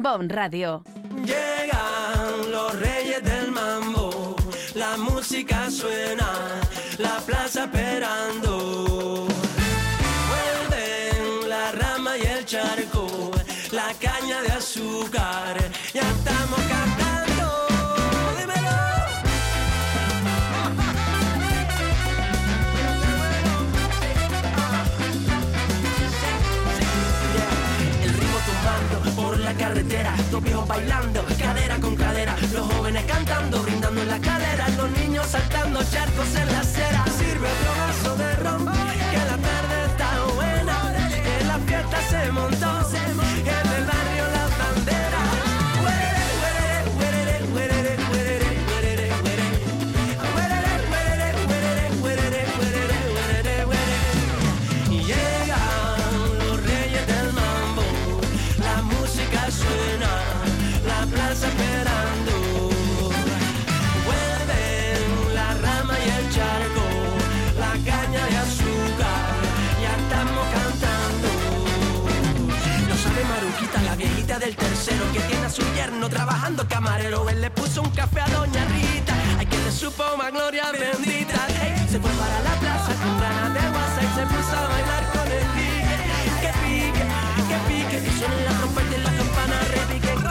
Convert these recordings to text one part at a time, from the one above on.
Bon Radio. Llegan los reyes del mambo, la música suena, la plaza esperando. Vuelven la rama y el charco, la caña de azúcar, ya estamos cantando. Dímelo. El ritmo tumbando por la carretera, los viejos bailando, cadera con cadera, los jóvenes cantando, brindando en la cadera, los niños saltando charcos en la acera. Sirve otro vaso de ron, que la tarde está buena, que la fiesta se montó, en el barrio la bandera. Y llegan los reyes del mambo, la música suena, la plaza esperando. Vuelven la rama y el charco, la caña de azúcar, ya estamos cantando. Lo sabe Maruquita, la viejita del tercero, que tiene a su yerno trabajando camarero. Él le puso un café a doña Rita, ay, que le supo más gloria bendita. Ey, se fue para la plaza con ganas de guasa y se puso a bailar con el pique. Que pique, que pique, que suene la trompeta y la campana repiquen.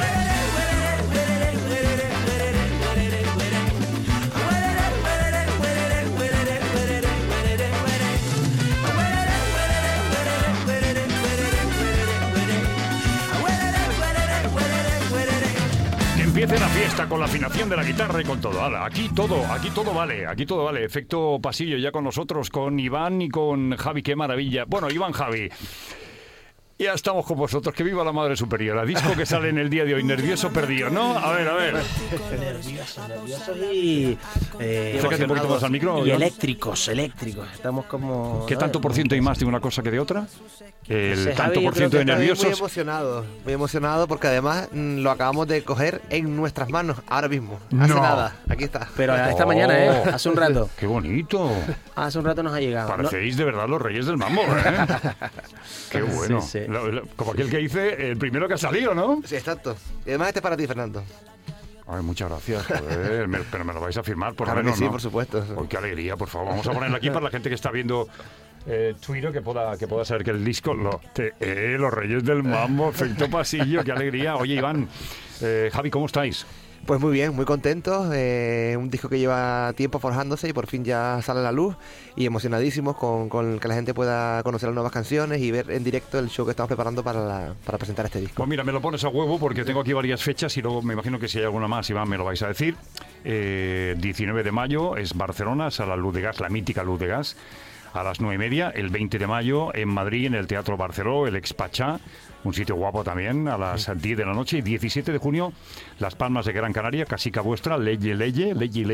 Empiece la fiesta con la afinación de la guitarra y con todo. Ala, aquí todo vale. Efecto pasillo ya con nosotros, con Iván y con Javi, qué maravilla. Bueno, Iván, Javi, ya estamos con vosotros, que viva la Madre Superiora. Disco que sale en el día de hoy, nervioso perdido, ¿no? A ver. Nerviosos y... Acércate un poquito más al micro. Y eléctricos. Estamos como... ¿Qué tanto por ciento hay más de una cosa que de otra? El sé, tanto Javi, por yo ciento de Estoy nerviosos. muy emocionado porque además lo acabamos de coger en nuestras manos ahora mismo. Hace No. nada, aquí está. Pero esta mañana, hace un rato. ¡Qué bonito! Hace un rato nos ha llegado. ¿no? Parecéis de verdad los reyes del mambo, ¿eh? ¡Qué bueno! Sí. Como aquel que dice, el primero que ha salido, ¿no? Sí, exacto. Y además este es para ti, Fernando. Ay, muchas gracias, joder. Pero me lo vais a firmar, por lo Claro que menos, sí, ¿no? por supuesto. Ay, qué alegría, por favor. Vamos a ponerlo aquí para la gente que está viendo Twitter, que pueda saber que el disco... los reyes del mambo, efecto pasillo, qué alegría. Oye, Iván, Javi, ¿cómo estáis? Pues muy bien, muy contentos. Un disco que lleva tiempo forjándose y por fin ya sale a la luz. Y emocionadísimos con que la gente pueda conocer las nuevas canciones y ver en directo el show que estamos preparando para presentar este disco. Pues mira, me lo pones a huevo porque tengo aquí varias fechas y luego me imagino que si hay alguna más, Iván, me lo vais a decir. 19 de mayo es Barcelona, Sala Luz de Gas, la mítica Luz de Gas, a las 9:30. El 20 de mayo en Madrid, en el Teatro Barceló, el Expachá, un sitio guapo también, a las 10 de la noche. Y 17 de junio, Las Palmas de Gran Canaria, Casica Vuestra, Leye,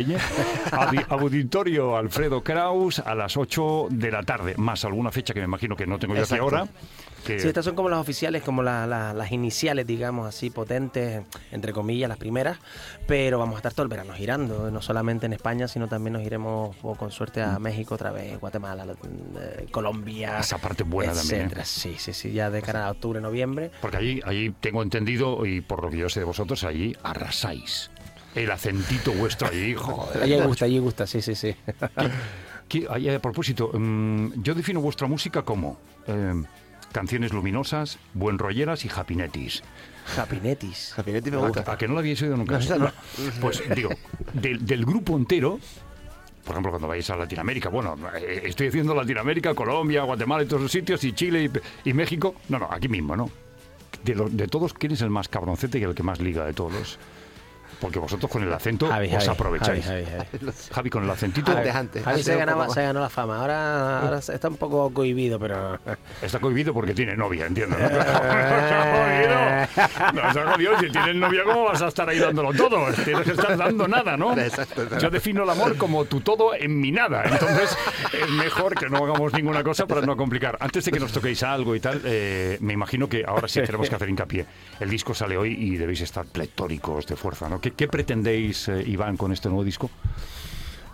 Auditorio Alfredo Kraus, a las 8 de la tarde, más alguna fecha que me imagino que no tengo yo aquí Exacto. ahora. Que... Sí, estas son como las oficiales, como las iniciales, digamos, así potentes, entre comillas, las primeras, pero vamos a estar todo el verano girando, no solamente en España, sino también nos iremos con suerte a México otra vez, Guatemala, Colombia, Esa parte buena etcétera. también. Sí, ya de cara a octubre, noviembre. Porque allí tengo entendido, y por lo que yo sé de vosotros, allí arrasáis. El acentito vuestro allí, joder. Allí gusta, sí. A propósito, yo defino vuestra música como canciones luminosas, buen rolleras y hapinetis. Hapinetis. Hapinetti me gusta. ¿A que no la habíais oído nunca? No, esa no. Pues digo, del grupo entero, por ejemplo, cuando vais a Latinoamérica, bueno, estoy diciendo Latinoamérica, Colombia, Guatemala y todos los sitios, y Chile y México, no, aquí mismo, ¿no? De todos, ¿quién es el más cabroncete y el que más liga de todos? Porque vosotros con el acento os aprovecháis. Javi, con el acentito... Antes. Javi se un poco más. ganó la fama. Ahora está un poco cohibido, pero... Está cohibido porque tiene novia, entiendo, ¿no? No se ha jodido. Si tienes novia, ¿cómo vas a estar ahí dándolo todo? Tienes que estar dando nada, ¿no? Exacto. Yo defino el amor como tu todo en mi nada. Entonces, es mejor que no hagamos ninguna cosa para no complicar. Antes de que nos toquéis algo y tal, me imagino que ahora sí tenemos que hacer hincapié. El disco sale hoy y debéis estar pletóricos de fuerza, ¿no? ¿Qué pretendéis, Iván, con este nuevo disco?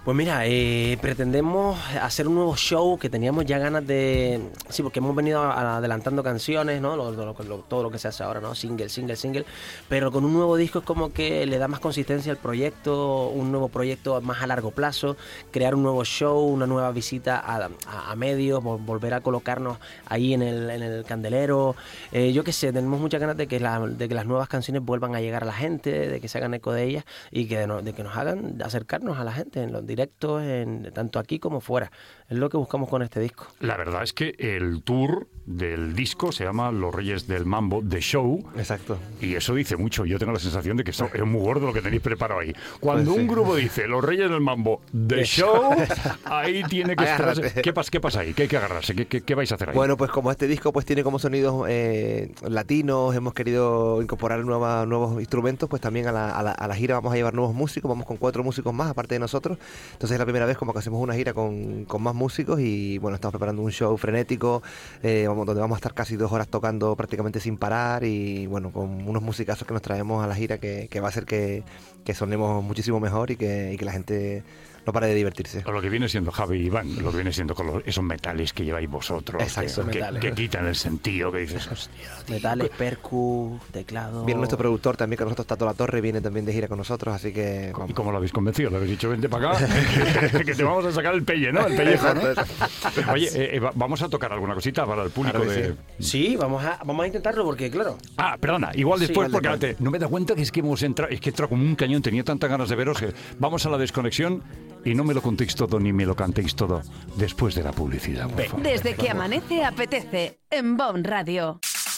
Pues mira, pretendemos hacer un nuevo show que teníamos ya ganas de... Sí, porque hemos venido adelantando canciones, ¿no? Todo lo que se hace ahora, ¿no? Single. Pero con un nuevo disco es como que le da más consistencia al proyecto, un nuevo proyecto más a largo plazo, crear un nuevo show, una nueva visita a medios, volver a colocarnos ahí en el candelero. Yo qué sé, tenemos muchas ganas de que las nuevas canciones vuelvan a llegar a la gente, de que se hagan eco de ellas y de que nos hagan acercarnos a la gente en los directos, tanto aquí como fuera. Es lo que buscamos con este disco. La verdad es que el tour del disco se llama Los Reyes del Mambo, The Show. Exacto. Y eso dice mucho. Yo tengo la sensación de que es muy gordo lo que tenéis preparado ahí. Cuando Pues sí. un grupo dice Los Reyes del Mambo, The Show, ahí tiene que estar... Agárrate. ¿Qué pasa ahí? ¿Qué hay que agarrarse? ¿Qué vais a hacer ahí? Bueno, pues como este disco pues tiene como sonidos latinos, hemos querido incorporar nuevos instrumentos, pues también a la gira vamos a llevar nuevos músicos, vamos con 4 músicos más aparte de nosotros. Entonces es la primera vez como que hacemos una gira con más músicos y bueno, estamos preparando un show frenético donde vamos a estar casi 2 horas tocando prácticamente sin parar y bueno, con unos musicazos que nos traemos a la gira que va a hacer que sonemos muchísimo mejor y que la gente no pare de divertirse. Lo que viene siendo Javi y Iván, lo que viene siendo con esos metales que lleváis vosotros, Exacto, que quitan el sentido, que dices, hostia, tío. Metales, percu, teclado... Viene nuestro productor también, que nosotros Tato La Torre, viene también de gira con nosotros, así que... ¿Y vamos. cómo lo habéis convencido? Le habéis dicho, vente para acá, que te vamos a sacar el pelle, ¿no? El pellejo, ¿no? Oye, vamos a tocar alguna cosita para el público Claro que de... Sí, vamos a intentarlo porque, claro... Ah, perdona, igual Sí, después, igual porque después. no me da cuenta que es que hemos entrado, es que he entrado como un cañón, tenía tantas ganas de veros que vamos a la desconexión y no me lo contéis todo ni me lo cantéis todo después de la publicidad. Por favor. Desde que amanece apetece en Bon Radio.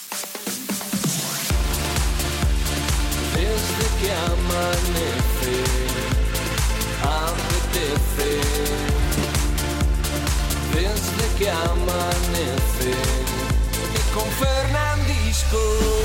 Desde que amanece, apetece. Desde que amanece, y con Fernandisco.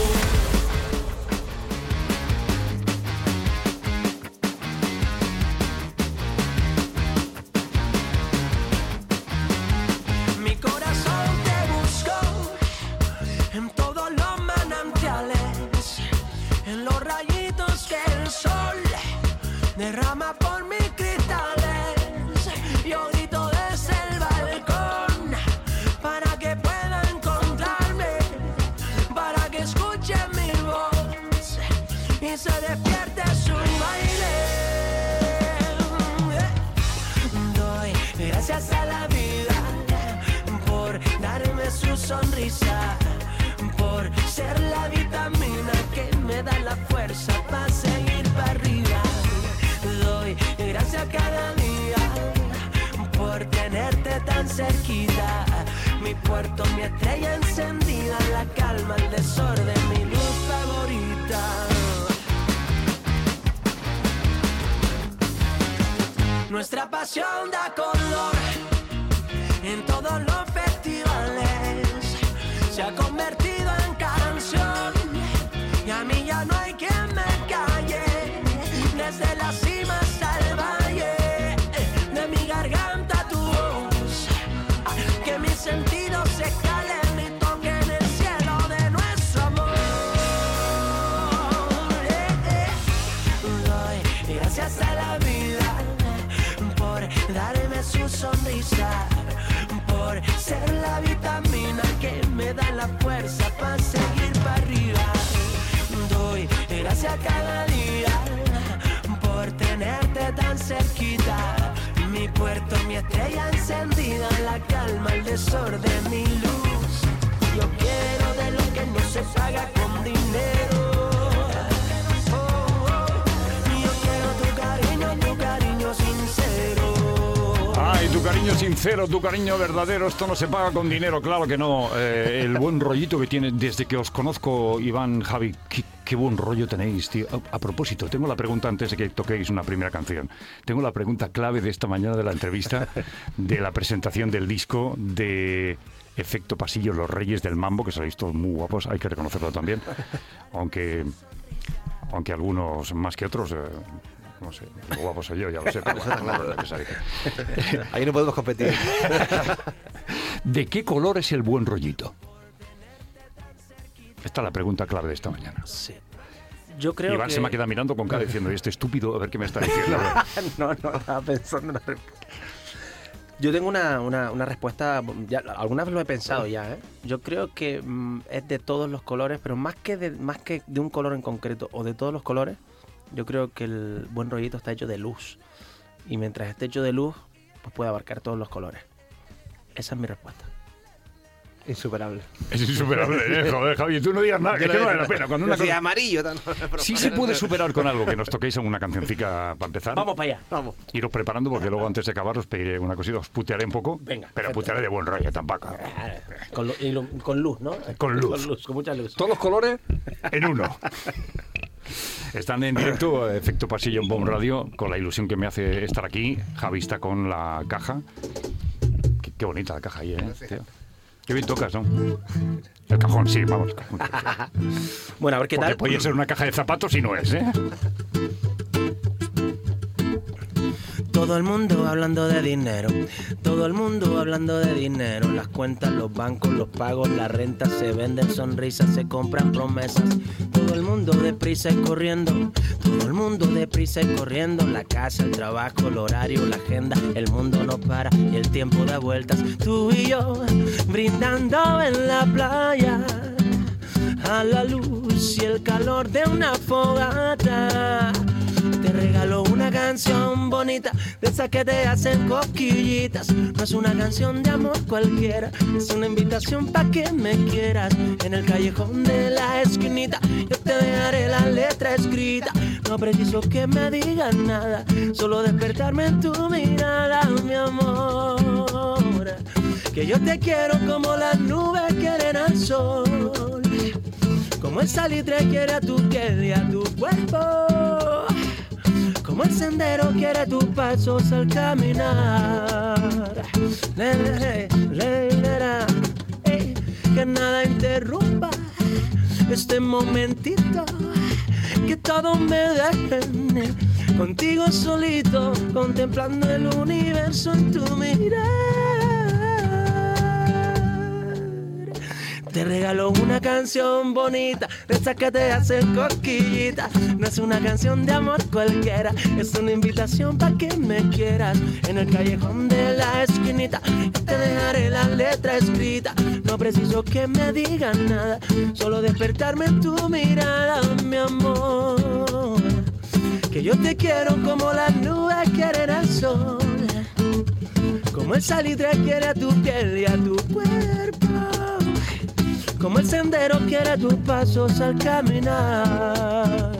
Mi corazón te buscó en todos los manantiales, en los rayitos que el sol derrama por mis cristales. Yo grito desde el balcón para que pueda encontrarme, para que escuche mi voz y se despierte su baile. Doy gracias a la vida por darme su sonrisa, por ser la vitamina que me da la fuerza para seguir para arriba. Doy gracias cada día por tenerte tan cerquita, mi puerto, mi estrella encendida, la calma, el desorden, mi luz favorita. Nuestra pasión da color en todos los festivales, se ha convertido en canción y a mí ya no hay quien me calle. Desde la cima hasta el valle, de mi garganta tu voz, que mis sentidos se calen y toquen el cielo de nuestro amor. Doy gracias a la vida por darme su sonrisa, por ser la vitamina que me da la fuerza para seguir para arriba. Doy gracias cada día por tenerte tan cerquita, mi puerto, mi estrella encendida, la calma, el desorden, mi luz. Yo quiero de lo que no se paga con dinero. Yo quiero tu cariño sincero. Ay, tu cariño sincero, tu cariño verdadero, esto no se paga con dinero, claro que no. El buen rollito que tiene desde que os conozco, Iván, Javi, qué buen rollo tenéis, tío. A propósito, tengo la pregunta antes de que toquéis una primera canción. Tengo la pregunta clave de esta mañana de la entrevista, de la presentación del disco, de Efecto Pasillo, Los Reyes del Mambo, que sois todos muy guapos, hay que reconocerlo también. Aunque algunos más que otros... no sé, lo guapo soy yo, ya lo sé, pero bueno, no es necesario. Ahí no podemos competir. ¿De qué color es el buen rollito? Esta es la pregunta clave de esta mañana. Sí. Yo creo Iván que... se me ha quedado mirando con cara diciendo, este estúpido, a ver qué me está diciendo. no, estaba pensando en la respuesta. Yo tengo una respuesta, ya, alguna vez lo he pensado ya, ¿eh? Yo creo que es de todos los colores, pero más que de un color en concreto o de todos los colores, yo creo que el buen rollito está hecho de luz. Y mientras esté hecho de luz, pues puede abarcar todos los colores. Esa es mi respuesta. Insuperable. Es insuperable, joder, Javi, tú no digas nada, es que no vale la pena. Cuando una cosa... amarillo. Sí se puede superar con algo, que nos toquéis en una cancioncica para empezar. Vamos para allá. Vamos. Iros preparando porque luego antes de acabar os pediré una cosita, os putearé un poco. Venga, pero perfecto. putearé de buen rollo tampoco. Con luz, ¿no? Con luz. Con mucha luz. Todos los colores en uno. Están en directo, Efecto Pasillo en Bomb Radio, con la ilusión que me hace estar aquí. Javi está con la caja. Qué bonita la caja ahí, tío. Qué bien tocas, ¿no? El cajón, sí, vamos. Bueno, a ver qué Porque tal. podría ser una caja de zapatos y no es, ¿eh? Todo el mundo hablando de dinero, todo el mundo hablando de dinero. Las cuentas, los bancos, los pagos, la renta, se venden sonrisas, se compran promesas. Todo el mundo deprisa y corriendo, todo el mundo deprisa y corriendo. La casa, el trabajo, el horario, la agenda, el mundo no para y el tiempo da vueltas. Tú y yo brindando en la playa a la luz y el calor de una fogata. Te regalo una canción bonita, de esas que te hacen cosquillitas. No es una canción de amor cualquiera, es una invitación pa' que me quieras. En el callejón de la esquinita, yo te dejaré la letra escrita. No preciso que me digas nada, solo despertarme en tu mirada, mi amor. Que yo te quiero como las nubes quieren al sol, como el salitre quiere a tu piel y a tu cuerpo, como el sendero quiere tus pasos al caminar. Que nada interrumpa este momentito, que todo me dejen contigo solito, contemplando el universo en tu mirar. Te regalo una canción bonita, de esas que te hacen cosquillitas. No es una canción de amor cualquiera, es una invitación pa' que me quieras. En el callejón de la esquinita, yo te dejaré la letra escrita. No preciso que me digas nada, solo despertarme en tu mirada, mi amor. Que yo te quiero como las nubes quieren al sol, como el salitre quiere a tu piel y a tu cuerpo, como el sendero quiere tus pasos al caminar.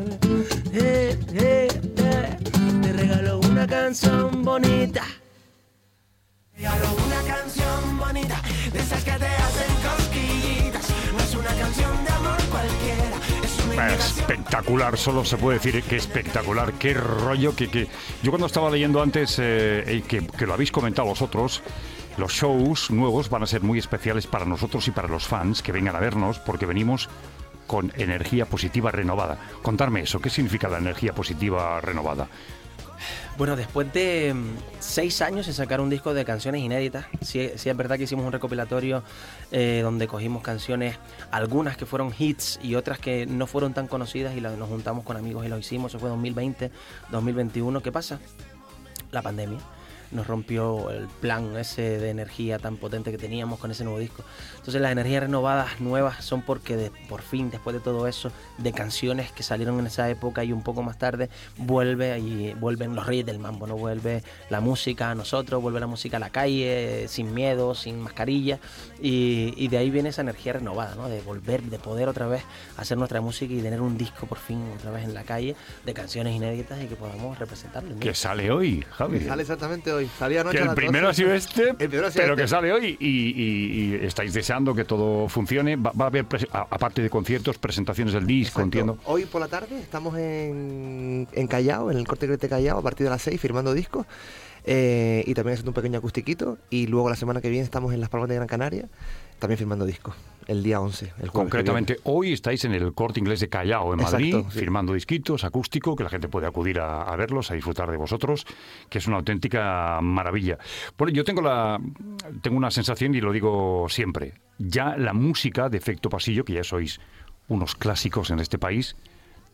Te regalo una canción bonita. Te regalo una canción bonita, de esas que te hacen cosquillitas. No es una canción de amor cualquiera, es una invitación. Espectacular, solo se puede decir que espectacular. Qué rollo que... Yo cuando estaba leyendo antes, que lo habéis comentado vosotros, los shows nuevos van a ser muy especiales para nosotros y para los fans que vengan a vernos, porque venimos con energía positiva renovada. Contarme eso, ¿qué significa la energía positiva renovada? Bueno, después de 6 años de sacar un disco de canciones inéditas, sí es verdad que hicimos un recopilatorio donde cogimos canciones, algunas que fueron hits y otras que no fueron tan conocidas, y nos juntamos con amigos y lo hicimos. Eso fue 2020, 2021. ¿Qué pasa? La pandemia nos rompió el plan ese de energía tan potente que teníamos con ese nuevo disco. Entonces las energías renovadas nuevas son porque por fin, después de todo eso, de canciones que salieron en esa época y un poco más tarde, vuelven los reyes del mambo, ¿no? Vuelve la música a nosotros, vuelve la música a la calle, sin miedo, sin mascarilla, y de ahí viene esa energía renovada, ¿no? De volver, de poder otra vez hacer nuestra música y tener un disco por fin otra vez en la calle de canciones inéditas y que podamos representarlo. Que sale hoy, Javi. Sale exactamente hoy. Salía anoche Que a el las primero 12. ha sido este, primero ha sido pero este. que sale hoy y estáis deseando que todo funcione. Va a haber, aparte de conciertos, presentaciones del disco, Exacto. entiendo. Hoy por la tarde estamos en Callao, en el Corte Inglés de Callao, a partir de las 6 firmando discos. Y también haciendo un pequeño acustiquito. Y luego la semana que viene estamos en Las Palmas de Gran Canaria, también firmando discos. El día 11, el jueves. Concretamente, hoy estáis en el Corte Inglés de Callao, en Madrid, Exacto, sí. firmando disquitos, acústico, que la gente puede acudir a verlos, a disfrutar de vosotros, que es una auténtica maravilla. Bueno, yo tengo una sensación, y lo digo siempre, ya la música de Efecto Pasillo, que ya sois unos clásicos en este país,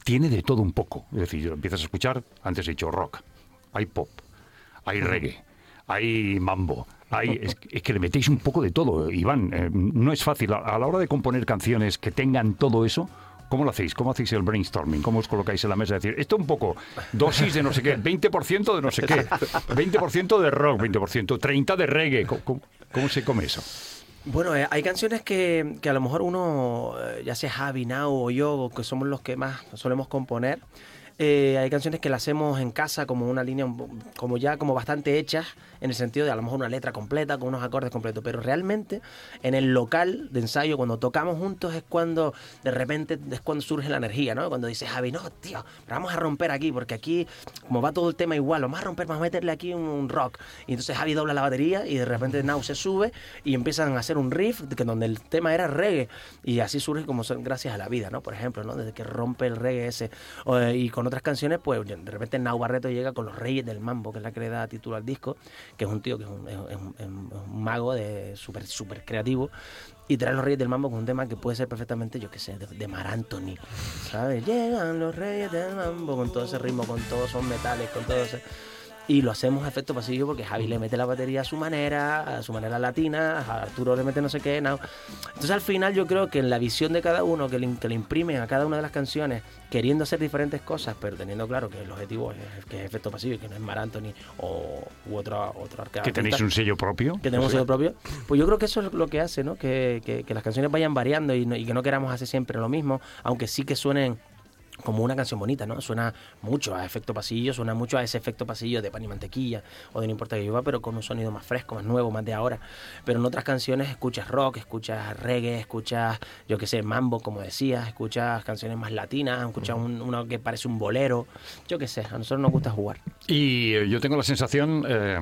tiene de todo un poco. Es decir, empiezas a escuchar, antes he dicho rock, hay pop, hay reggae, hay mambo. Es que le metéis un poco de todo, Iván. No es fácil. A la hora de componer canciones que tengan todo eso, ¿cómo lo hacéis? ¿Cómo hacéis el brainstorming? ¿Cómo os colocáis en la mesa? Decir, esto un poco, dosis de no sé qué, 20% de no sé qué, 20% de rock, 20%, 30% de reggae. ¿Cómo se come eso? Bueno, hay canciones que a lo mejor uno, ya sea Javi, Nau o yo, que somos los que más solemos componer, hay canciones que las hacemos en casa como una línea como bastante hechas, en el sentido de a lo mejor una letra completa con unos acordes completos, pero realmente en el local de ensayo, cuando tocamos juntos, es cuando de repente surge la energía, ¿no? Cuando dices, Javi, no, tío, pero vamos a romper aquí, porque aquí, como va todo el tema igual, vamos a romper, vamos a meterle aquí un rock. Y entonces Javi dobla la batería y de repente Nau se sube y empiezan a hacer un riff donde el tema era reggae, y así surge como son Gracias a la Vida, ¿no? Por ejemplo, ¿no? Desde que rompe el reggae ese, y con otras canciones, pues de repente Nau Barreto llega con Los Reyes del Mambo, que es la que le da título al disco, que es un tío que es un mago súper creativo, y trae Los Reyes del Mambo con un tema que puede ser perfectamente, yo qué sé, de Mar Anthony, ¿sabes? Llegan los Reyes del Mambo, con todo ese ritmo, con todos esos metales, con todo ese... Y lo hacemos a efecto pasillo porque Javi le mete la batería a su manera latina, a Arturo le mete no sé qué, no. Entonces al final yo creo que en la visión de cada uno, que le imprimen a cada una de las canciones, queriendo hacer diferentes cosas, pero teniendo claro que el objetivo es que es efecto pasillo y que no es Mar Anthony u otro artista. ¿Que tenéis un sello propio? Que tenemos un sello propio. Pues yo creo que eso es lo que hace, ¿no? Que las canciones vayan variando y que no queramos hacer siempre lo mismo, aunque sí que suenen como una canción bonita, ¿no? Suena mucho a efecto pasillo, suena mucho a ese efecto pasillo de Pan y Mantequilla o de No importa que llueva, pero con un sonido más fresco, más nuevo, más de ahora. Pero en otras canciones escuchas rock, escuchas reggae, escuchas, yo qué sé, mambo, como decías, escuchas canciones más latinas, escuchas uno que parece un bolero, yo qué sé, a nosotros nos gusta jugar. Y yo tengo la sensación,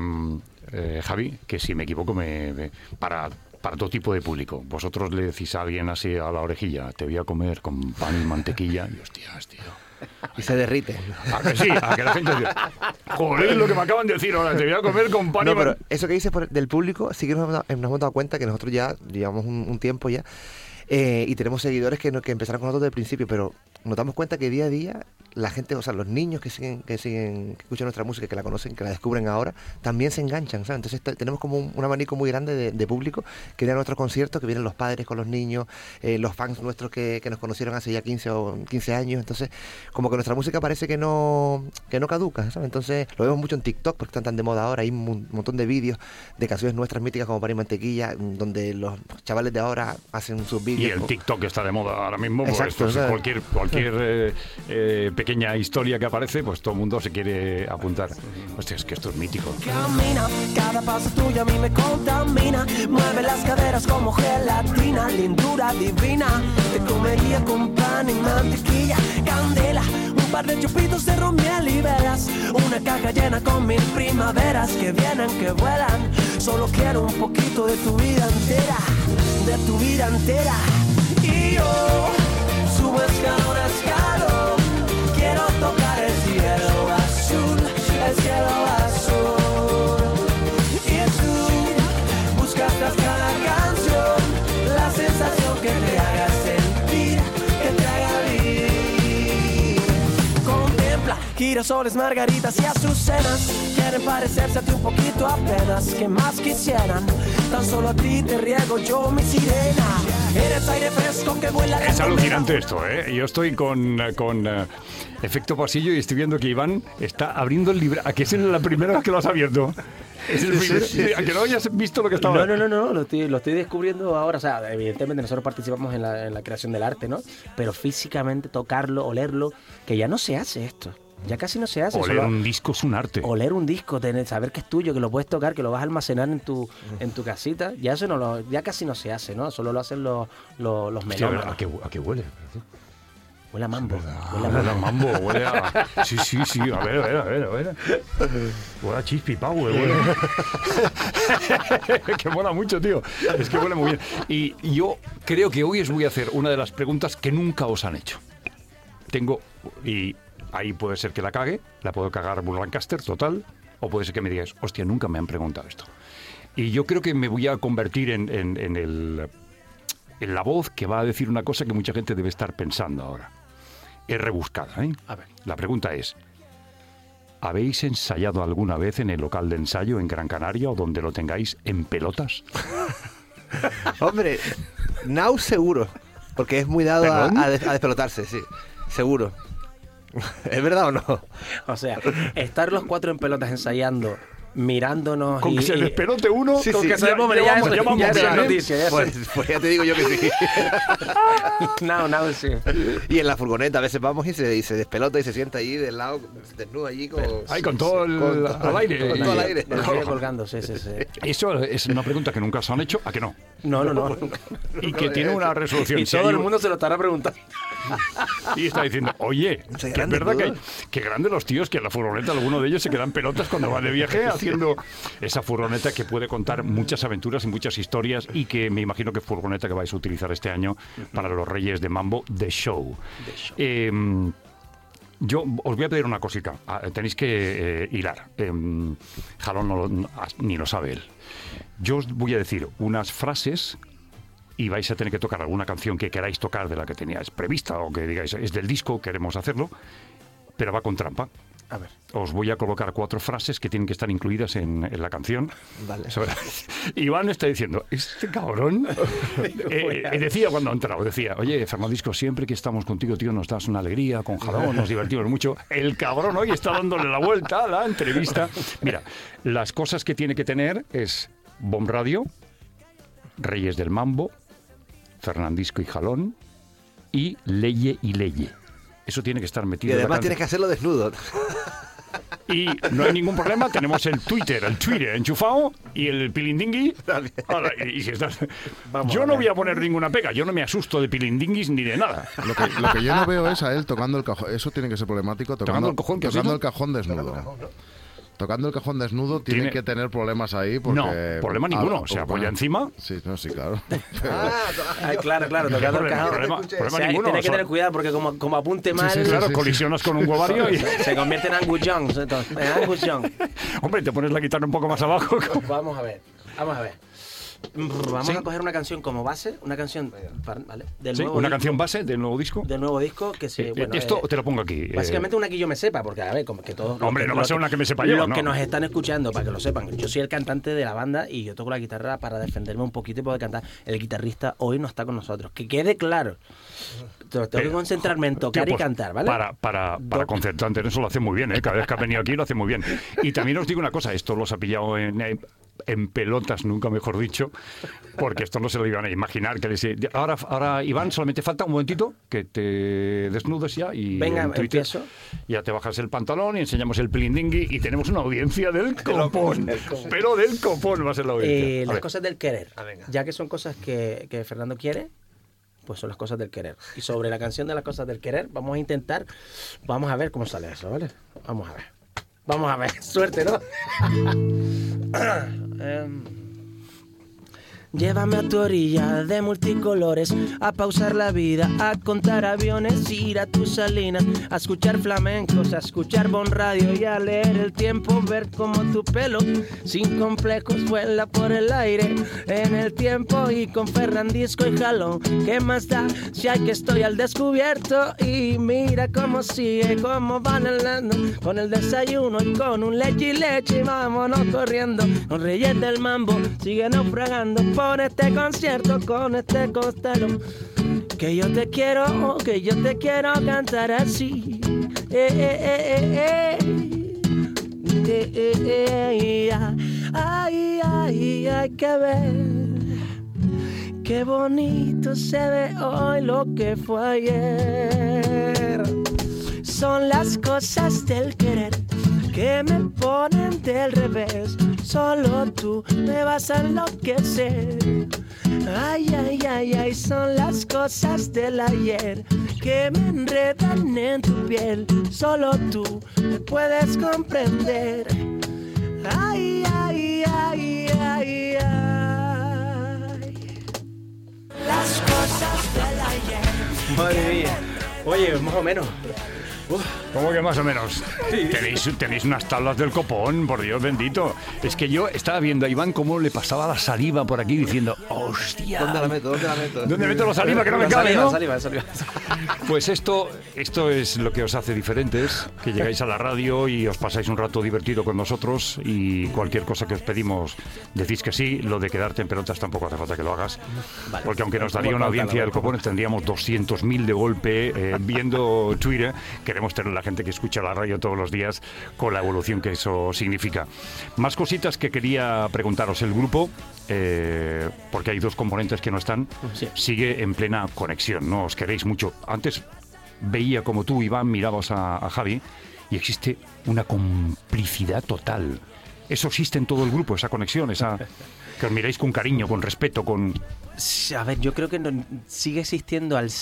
Javi, que si me equivoco, para todo tipo de público. Vosotros le decís a alguien así a la orejilla, te voy a comer con pan y mantequilla, y hostias, tío. Y se derrite. ¿A que sí? A que la gente dice, joder, lo que me acaban de decir ahora, te voy a comer con pan y mantequilla. No, pero eso que dices del público, sí que nos hemos dado cuenta que nosotros ya llevamos un tiempo ya, y tenemos seguidores que empezaron con nosotros desde el principio, pero nos damos cuenta que día a día la gente, o sea, los niños que escuchan nuestra música, que la conocen, que la descubren ahora, también se enganchan, ¿sabes? Entonces tenemos como un abanico muy grande de público que viene a nuestros conciertos, que vienen los padres con los niños, los fans nuestros que nos conocieron hace ya 15 años, entonces como que nuestra música parece que no caduca, ¿sabes? Entonces lo vemos mucho en TikTok porque están tan de moda ahora, hay un montón de vídeos de canciones nuestras míticas como Pan y Mantequilla, donde los chavales de ahora hacen sus vídeos. Y el TikTok está de moda ahora mismo, exacto, pues cualquier pequeña historia que aparece, pues todo el mundo se quiere apuntar. Hostia, es que esto es mítico. Camina, cada paso tuyo a mí me contamina. Mueve las caderas como gelatina, lindura divina. Te comería con pan y mantequilla, candela, un par de chupitos de ron, miel y velas. Una caja llena con 1000 primaveras que vienen, que vuelan. Solo quiero un poquito de tu vida entera, de tu vida entera. Y yo subo escalón a escalón, quiero tocar el cielo azul, el cielo azul. Y tú buscas tras cada canción la sensación que te haga sentir, que te haga vivir. Contempla girasoles, margaritas y azucenas, quieren parecerse a ti un poquito apenas. ¿Qué más quisieran? Tan solo a ti te riego yo mi sirena. Eres aire fresco que vuela. Es alucinante esto, ¿eh? Yo estoy con efecto pasillo y estoy viendo que Iván está abriendo el libro. ¿A qué es la primera vez que lo has abierto? Es el primer, ¿a que no hayas visto lo que estaba? No, lo estoy descubriendo ahora. O sea, evidentemente nosotros participamos en la creación del arte, ¿no? Pero físicamente tocarlo, olerlo, que ya no se hace esto. Ya casi no se hace. Oler un disco es un arte. Oler un disco, saber que es tuyo, que lo puedes tocar, que lo vas a almacenar en tu casita, ya eso ya casi no se hace, ¿no? Solo lo hacen los melómanos. ¿A qué huele? Huele a mambo. Huele a mambo, huele a... Sí, a ver. Huele a Chispi Power, huele... Que mola mucho, tío. Es que huele muy bien. Y yo creo que hoy os voy a hacer una de las preguntas que nunca os han hecho. Y ahí puede ser que la cague, la puedo cagar Bull Lancaster, total, o puede ser que me digáis, hostia, nunca me han preguntado esto. Y yo creo que me voy a convertir en la voz que va a decir una cosa que mucha gente debe estar pensando ahora. es rebuscada, ¿eh? A ver. La pregunta es, ¿habéis ensayado alguna vez en el local de ensayo en Gran Canaria o donde lo tengáis en pelotas? Hombre, Now seguro. Porque es muy dado a despelotarse, sí. Seguro. ¿Es verdad o no? O sea, estar los 4 en pelotas ensayando, mirándonos Con que se despelote uno, Sí, con sí. que se despelote, ya vamos es bien, ¿eh? noticia. Pues ya te digo yo que sí. No, sí. Y en la furgoneta a veces vamos y se despelota y se sienta ahí del lado, desnudo allí con todo al aire. Con todo al aire. El cuello colgando, sí. Eso es una pregunta que nunca os han hecho, ¿a que no? No. Y que tiene una resolución. Y Si todo hay el un- mundo se lo estará preguntando. Y está diciendo, oye, Soy que es grande, verdad ¿no? que grande los tíos que en la furgoneta, alguno de ellos se quedan pelotas cuando van de viaje haciendo esa furgoneta que puede contar muchas aventuras y muchas historias y que me imagino que furgoneta que vais a utilizar este año para los Reyes de Mambo The Show. Yo os voy a pedir una cosita. Tenéis que hilar. Jalón ni lo sabe él. Yo os voy a decir unas frases y vais a tener que tocar alguna canción que queráis tocar de la que teníais prevista o que digáis es del disco, queremos hacerlo, pero va con trampa. A ver. Os voy a colocar 4 frases que tienen que estar incluidas en la canción. Vale. Iván está diciendo, este cabrón... decía cuando ha entrado, decía, oye, Fernandisco, siempre que estamos contigo, tío, nos das una alegría, con Jalón, nos divertimos mucho. El cabrón hoy está dándole la vuelta a la entrevista. Mira, las cosas que tiene que tener es Bomb Radio, Reyes del Mambo, Fernandisco y Jalón y Leye y Leye. Eso tiene que estar Y metido en la además canción. tienes que hacerlo desnudo. Y no hay ningún problema, tenemos el Twitter enchufado y el pilindingui. Ahora, y si estás... Yo no voy a poner ninguna pega, yo no me asusto de pilindinguis ni de nada. Lo que yo no veo es a él tocando el cajón. Eso tiene que ser problemático. ¿Tocando el cajón? ¿Qué has Tocando dicho? el cajón desnudo. Tocando el cajón desnudo tiene que tener problemas ahí. Porque, No, problema ninguno. Se apoya encima. Sí, no, sí, claro. Ay, claro, tocando el cajón. Problema O sea, ninguno. tiene que tener cuidado porque como apunte mal, Claro, sí. colisionas con un huevario y... se convierte en Angus Young. Entonces, en Angus Young. Hombre, te pones la guitarra un poco más abajo. Vamos a ver. Vamos a coger una canción como base, una canción, ¿vale? Del Sí, nuevo una disco, canción base del nuevo disco. del nuevo disco que se, bueno, Esto te lo pongo aquí. básicamente una que yo me sepa, porque a ver, como que todos... Hombre, no va a ser una que me sepa yo, Los no. que nos están escuchando, para que lo sepan, yo soy el cantante de la banda y yo toco la guitarra para defenderme un poquito y poder cantar. El guitarrista hoy no está con nosotros. Que quede claro. Tengo que concentrarme en tocar Tío, y pues, cantar, ¿vale? Para concentrarte en eso lo hace muy bien, ¿eh? Cada vez que ha venido aquí lo hace muy bien. Y también os digo una cosa, esto los ha pillado en pelotas, nunca mejor dicho, porque esto no se lo iban a imaginar. Ahora, Iván, solamente falta un momentito que te desnudes ya y Venga, en Twitter empiezo. ya te bajas el pantalón y enseñamos el pilindingui y tenemos una audiencia del copón. Pero del copón va a ser la audiencia. A Las ver. cosas del querer. venga. Ya que son cosas que Fernando quiere, pues son las cosas del querer. Y sobre la canción de las cosas del querer, vamos a ver cómo sale eso, ¿vale? Vamos a ver. Suerte, ¿no? Llévame a tu orilla de multicolores, a pausar la vida, a contar aviones, ir a tu salina, a escuchar flamencos, a escuchar Bon Radio y a leer el tiempo, ver cómo tu pelo sin complejos vuela por el aire en el tiempo y con Fernandisco y Jalón. ¿Qué más da si hay que estoy al descubierto? Y mira cómo sigue, cómo van hablando con el desayuno y con un leche y leche y vámonos corriendo. Con Reyes del Mambo sigue naufragando por este concierto con este costero. Que yo te quiero cantar así. Ay, hay que ver. Qué bonito se ve hoy lo que fue ayer. Son las cosas del querer que me ponen del revés. Solo tú me vas a enloquecer. Ay, son las cosas del ayer que me enredan en tu piel. Solo tú me puedes comprender. Ay. Las cosas del ayer. Madre mía. Oye, más o menos. ¿Cómo que más o menos? Tenéis unas tablas del copón, por Dios bendito. Es que yo estaba viendo a Iván cómo le pasaba la saliva por aquí diciendo, ¡hostia! ¿Dónde la meto? ¿Dónde meto la saliva que no me cabe, no? Saliva. Pues esto es lo que os hace diferentes, que llegáis a la radio y os pasáis un rato divertido con nosotros y cualquier cosa que os pedimos decís que sí. Lo de quedarte en pelotas tampoco hace falta que lo hagas, Vale. porque aunque nos daría una audiencia del copón, tendríamos 200.000 de golpe viendo Twitter. Queremos tener la gente que escucha la radio todos los días con la evolución que eso significa. Más cositas que quería preguntaros. El grupo, porque hay dos componentes que no están, Sí. sigue en plena conexión, ¿no? Os queréis mucho. Antes veía como tú, Iván, mirabas a Javi y existe una complicidad total. Eso existe en todo el grupo, esa conexión, esa que os miráis con cariño, con respeto, con... A ver, yo creo que sigue existiendo al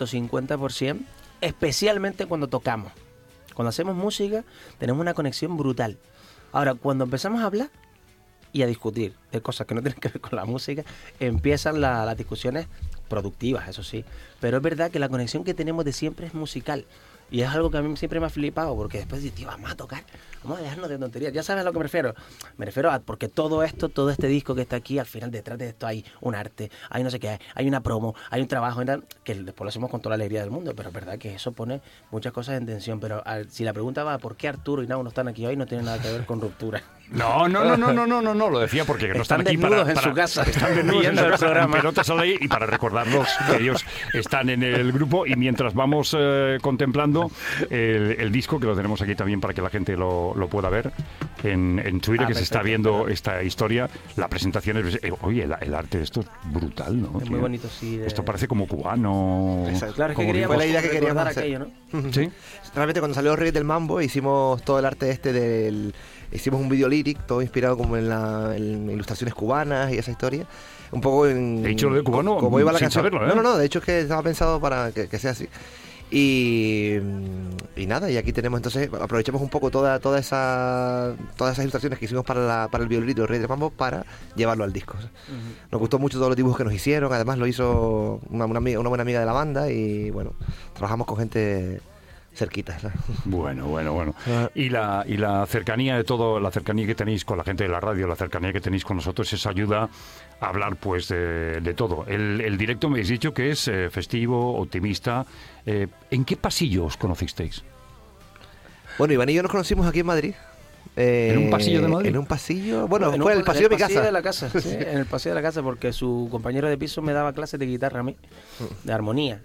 150%, especialmente cuando tocamos. Cuando hacemos música, tenemos una conexión brutal. Ahora, cuando empezamos a hablar y a discutir de cosas que no tienen que ver con la música, empiezan las discusiones productivas, eso sí. Pero es verdad que la conexión que tenemos de siempre es musical. Y es algo que a mí siempre me ha flipado, porque después dices, tío, vamos a tocar, vamos a dejarnos de tonterías. Ya sabes a lo que me refiero. Me refiero a porque todo este disco que está aquí, al final detrás de esto hay un arte, hay no sé qué, hay una promo, hay un trabajo, que después lo hacemos con toda la alegría del mundo, pero es verdad que eso pone muchas cosas en tensión. Pero si la pregunta va por qué Arturo y Nau no están aquí hoy, no tiene nada que ver con ruptura. No, lo decía porque no están aquí desnudos para... en su casa. Están desnudos en Viendo su el casa, programa. con pelotas al aire, y para recordarlos que ellos están en el grupo, y mientras vamos contemplando el disco, que lo tenemos aquí también para que la gente lo pueda ver en Twitter, que se está viendo esta historia. La presentación es... oye, el arte de esto es brutal, ¿no? Es muy bonito, sí. Esto parece como cubano. Exacto. Claro, es que Como queríamos fue la idea que queríamos recordar hacer. aquello, ¿no? ¿Sí? Realmente cuando salió Reyes del Mambo hicimos todo el arte hicimos un video lyric, todo inspirado como en ilustraciones cubanas y esa historia. Un poco en... He dicho lo de cubano como iba la sin canción. saberlo, ¿eh? No, de hecho es que estaba pensado para que sea así. Y nada, y aquí tenemos entonces, aprovechamos un poco todas esas ilustraciones que hicimos para el video lyric de Reyes del Mambo para llevarlo al disco. Nos gustó mucho todos los dibujos que nos hicieron, además lo hizo una buena amiga de la banda y bueno, trabajamos con gente cerquita. ¿Sabes? Bueno. Y la cercanía de todo, la cercanía que tenéis con la gente de la radio, la cercanía que tenéis con nosotros, eso ayuda a hablar pues de todo. El directo me habéis dicho que es festivo, optimista. ¿En qué pasillo os conocisteis? Bueno, Iván y yo nos conocimos aquí en Madrid. ¿En un pasillo de Madrid? En un pasillo, bueno, En fue un- el pasillo de mi casa. de la casa, sí, en el pasillo de la casa, porque su compañero de piso me daba clases de guitarra a mí, de armonía.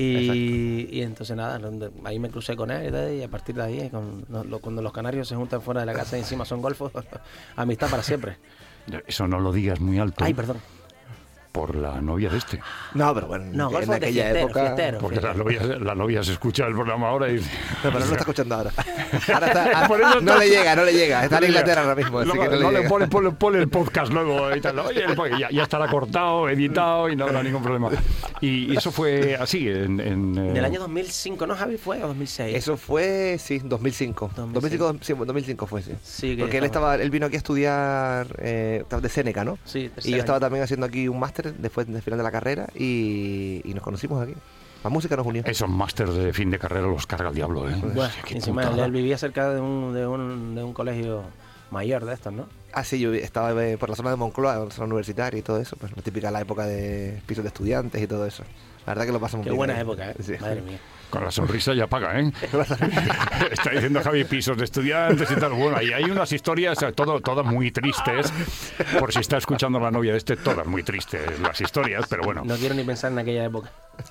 Y entonces nada, ahí me crucé con él y a partir de ahí, cuando los canarios se juntan fuera de la casa y encima son golfos, amistad para siempre. Eso no lo digas muy alto. Ay, perdón. Por la novia de este. No, pero bueno, No, en golfos de aquella fiestero, época... fiestero. Porque la novia se escucha el programa ahora y dice... Pero no lo está escuchando ahora. Ahora está, Por eso no está- le llega. Está en Inglaterra ahora mismo, así Luego, que no le llega. pone el podcast luego y tal. Oye, ya estará cortado, editado y no habrá ningún problema. Y eso fue así Del año 2005, ¿no, Javi? ¿Fue o 2006? Eso fue, sí, 2005. 2005 fue, sí. Sí, que Porque él vino aquí a estudiar de Seneca, ¿no? Sí, Y tercer yo estaba año. también haciendo aquí un máster después del final de la carrera y nos conocimos aquí. La música nos unió. Esos másters de fin de carrera los carga el diablo, ¿eh? Bueno, Qué encima putada. él vivía cerca de un colegio mayor de estos, ¿no? Ah, sí, yo estaba por la zona de Moncloa, la zona universitaria y todo eso, pues la típica la época de pisos de estudiantes y todo eso. La verdad que lo pasamos Qué bien. buena época, ¿eh? Sí. Madre mía. Con la sonrisa ya paga, ¿eh? Está diciendo Javi pisos de estudiantes y tal. Bueno, ahí hay unas historias, todas muy tristes. Por si está escuchando la novia de este, todas muy tristes las historias, pero bueno. No quiero ni pensar en aquella época.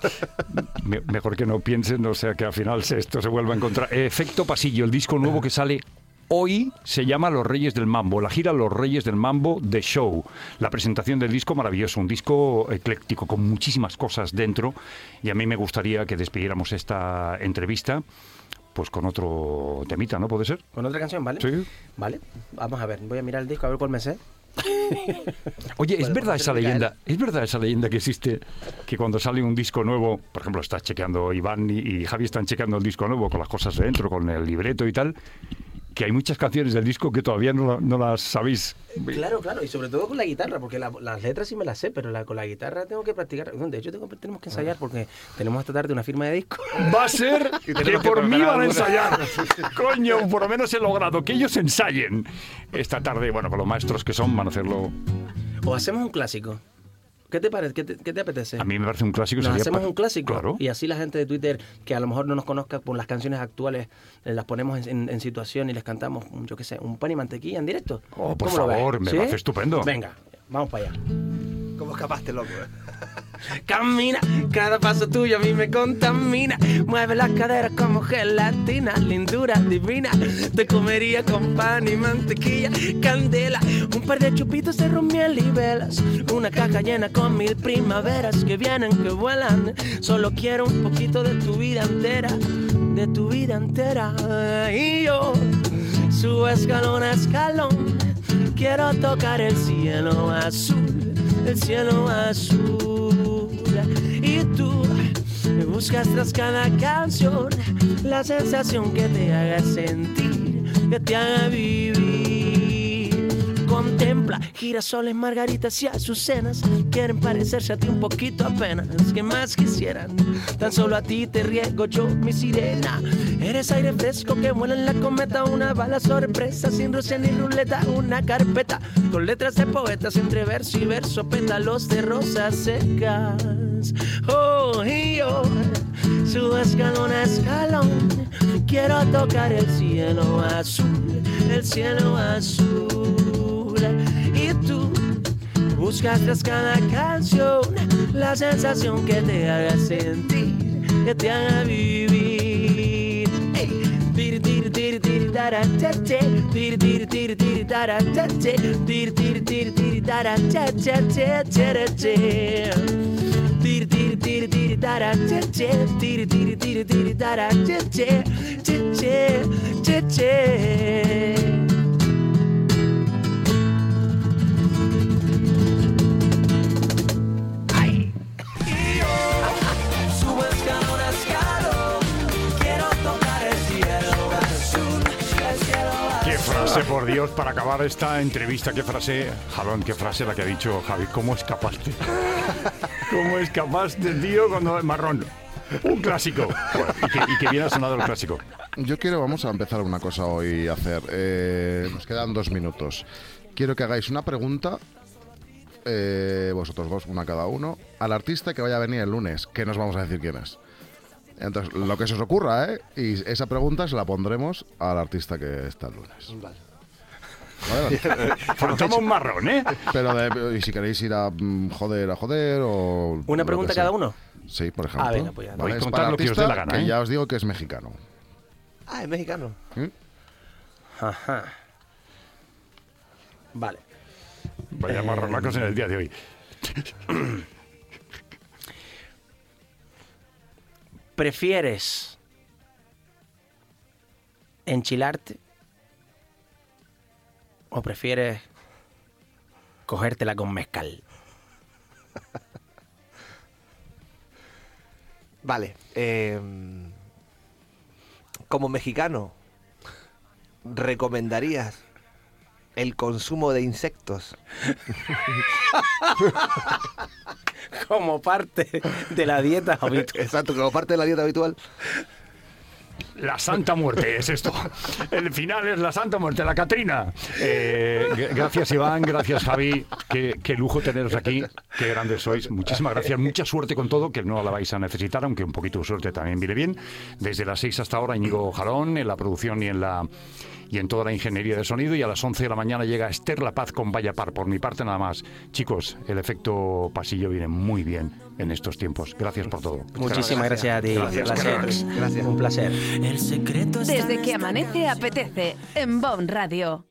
Mejor que no piensen, no sea que al final esto se vuelva a encontrar. Efecto Pasillo, el disco nuevo que sale hoy, se llama Los Reyes del Mambo, la gira Los Reyes del Mambo The Show. La presentación del disco maravilloso, un disco ecléctico con muchísimas cosas dentro, y a mí me gustaría que despidiéramos esta entrevista pues con otro temita, ¿no? ¿Puede ser? ¿Con otra canción, vale? Sí. Vale, vamos a ver, voy a mirar el disco a ver cuál me sé. Oye, ¿es Bueno, verdad pues esa termina leyenda? ¿Es verdad esa leyenda que existe que cuando sale un disco nuevo, por ejemplo, está chequeando Iván y Javi están chequeando el disco nuevo con las cosas dentro, con el libreto y tal, que hay muchas canciones del disco que todavía no las sabéis. Claro, y sobre todo con la guitarra, porque las letras sí me las sé, pero con la guitarra tengo que practicar. De hecho, tenemos que ensayar porque tenemos esta tarde una firma de disco. Va a ser que por mí van a ensayar. Coño, por lo menos he logrado que ellos ensayen. Esta tarde, bueno, con los maestros que son, van a hacerlo. O hacemos un clásico. ¿Qué te parece? ¿Qué te apetece? A mí me parece un clásico. Nos hacemos un clásico. Claro. Y así la gente de Twitter, que a lo mejor no nos conozca por las canciones actuales, las ponemos en situación y les cantamos, yo qué sé, un pan y mantequilla en directo. Oh, por favor, me parece estupendo. Venga, vamos para allá. ¿Cómo escapaste, loco? Camina, cada paso tuyo a mí me contamina. Mueve las caderas como gelatina, lindura divina. Te comería con pan y mantequilla, candela, un par de chupitos de ron, miel y velas. Una caja llena con 1000 primaveras que vienen, que vuelan. Solo quiero un poquito de tu vida entera, de tu vida entera. Y yo subo escalón a escalón, quiero tocar el cielo azul, el cielo azul. Y tú buscas tras cada canción la sensación que te haga sentir, que te haga vivir. Contempla girasoles, margaritas y azucenas, quieren parecerse a ti un poquito apenas. Que más quisieran, tan solo a ti te riego yo, mi sirena. Eres aire fresco que vuela en la cometa, una bala sorpresa, sin roce ni ruleta, una carpeta con letras de poetas entre verso y verso, pétalos de rosas secas. Oh, y yo subo escalón a escalón, quiero tocar el cielo azul, el cielo azul. Y tú buscas tras cada canción la sensación que te haga sentir, que te haga vivir. Dir dir dir dir dara cha cha, dir dir dir dir dara cha cha, dir dir dir dir dara cha cha cha cha cha. Dir dir dir dir dara cha cha, dir dir dir dir dara cha cha cha cha cha. Por Dios, para acabar esta entrevista, qué frase, Jalón, qué frase la que ha dicho Javi, ¿cómo escapaste? ¿Cómo escapaste, tío, cuando es marrón? Un clásico. Y que bien ha sonado el clásico. Yo vamos a empezar una cosa hoy a hacer. Nos quedan 2 minutos. Quiero que hagáis una pregunta, vosotros dos, una cada uno, al artista que vaya a venir el lunes, que nos vamos a decir quién es. Entonces, lo que se os ocurra, y esa pregunta se la pondremos al artista que está el lunes. Vale. Faltamos un marrón, Pero y si queréis ir a joder o... ¿Una pregunta cada uno? Sí, por ejemplo. Venga, pues ya. Vale, Podéis contar lo que os dé la gana, que ya os digo que es mexicano. Ah, es mexicano. Ajá. Vale. Vaya marronacos en el día de hoy. ¿Prefieres enchilarte o prefieres cogértela con mezcal? Vale. Como mexicano, ¿recomendarías el consumo de insectos? Como parte de la dieta habitual. Exacto, como parte de la dieta habitual. La Santa Muerte es esto. El final es la Santa Muerte, la Catrina. Gracias, Iván, gracias, Javi. Qué lujo teneros aquí. Qué grandes sois. Muchísimas gracias. Mucha suerte con todo, que no la vais a necesitar, aunque un poquito de suerte también viene bien. Desde las 6 hasta ahora, Íñigo Jalón, en la producción y en toda la ingeniería de sonido, y a las 11 de la mañana llega Esther La Paz con Vaya Par. Por mi parte nada más. Chicos, el efecto pasillo viene muy bien en estos tiempos. Gracias por todo. Muchísimas gracias a ti. Gracias. Un placer. El secreto está Desde en que esta amanece canción. apetece en Bon Radio.